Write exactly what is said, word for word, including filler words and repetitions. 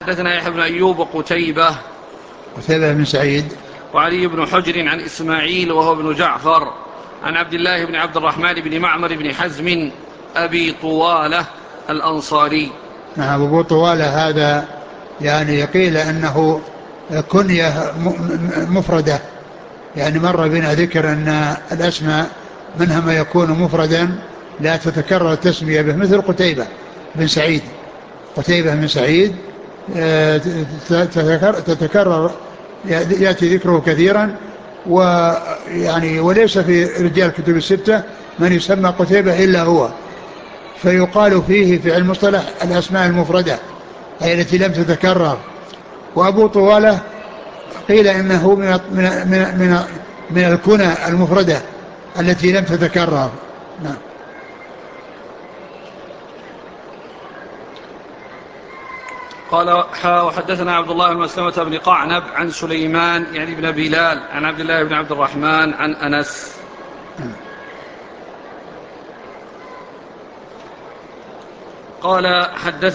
حدثنا يحيى بن أيوب وقتيبة قتيبة بن سعيد وعلي بن حجر عن إسماعيل وهو ابن جعفر عن عبد الله بن عبد الرحمن بن معمر بن حزم أبي طوالة الأنصاري. نعم. أبو طوالة هذا يعني قيل أنه كنية مفردة، يعني مر بنا ذكر أن الأسماء منها ما يكون مفردا لا تتكرر التسمية به، مثل قتيبة بن سعيد. قتيبة بن سعيد تتكرر، يأتي ذكره كثيرا، ويعني وليس في رجال الكتب الستة من يسمى قتيبة إلا هو، فيقال فيه في علم المصطلح الأسماء المفردة أي التي لم تتكرر. وأبو طوالة قيل إنه من من من من, من الكنى المفردة التي لم تتكرر. نعم. قال وحدثنا عبد الله بن مسلمة بن قعنب عن سليمان يعني بن بلال عن عبد الله بن عبد الرحمن عن أنس. قال حدثنا